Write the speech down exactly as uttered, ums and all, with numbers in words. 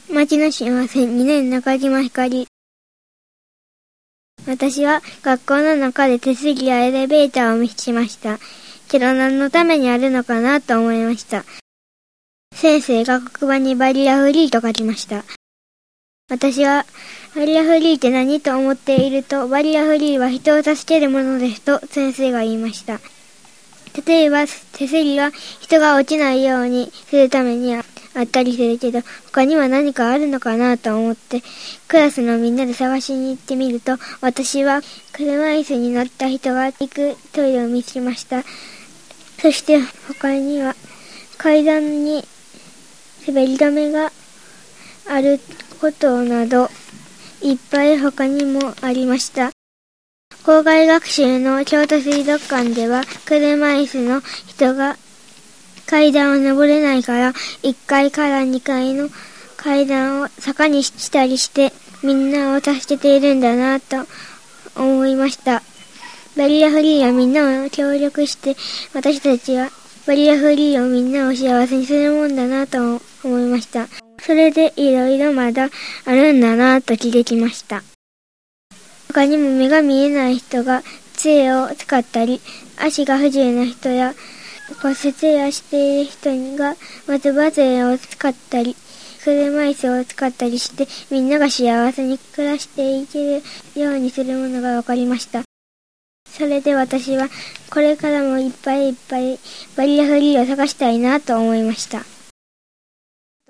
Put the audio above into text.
町の幸せにねん中島ひかり。私は学校の中で手すりやエレベーターを見しました。けど何のためにあるのかなと思いました。先生が黒板にバリアフリーと書きました。私はバリアフリーって何と思っていると、バリアフリーは人を助けるものですと先生が言いました。例えば手すりは人が落ちないようにするためにあったりするけど、他には何かあるのかなと思ってクラスのみんなで探しに行ってみると、私は車椅子に乗った人が行くトイレを見つけました。そして他には階段に滑り止めがあることなどいっぱい他にもありました。校外学習の京都水族館では車椅子の人が階段を登れないからいっかいからにかいの階段を坂にしたりしてみんなを助けているんだなと思いました。バリアフリーはみんなを協力して私たちはバリアフリーをみんなを幸せにするもんだなと思いました。それでいろいろまだあるんだなと気づきました。他にも目が見えない人が杖を使ったり、足が不自由な人や骨折やしている人が松葉杖を使ったり、車椅子を使ったりしてみんなが幸せに暮らしていけるようにするものが分かりました。それで私はこれからもいっぱいいっぱいバリアフリーを探したいなと思いました。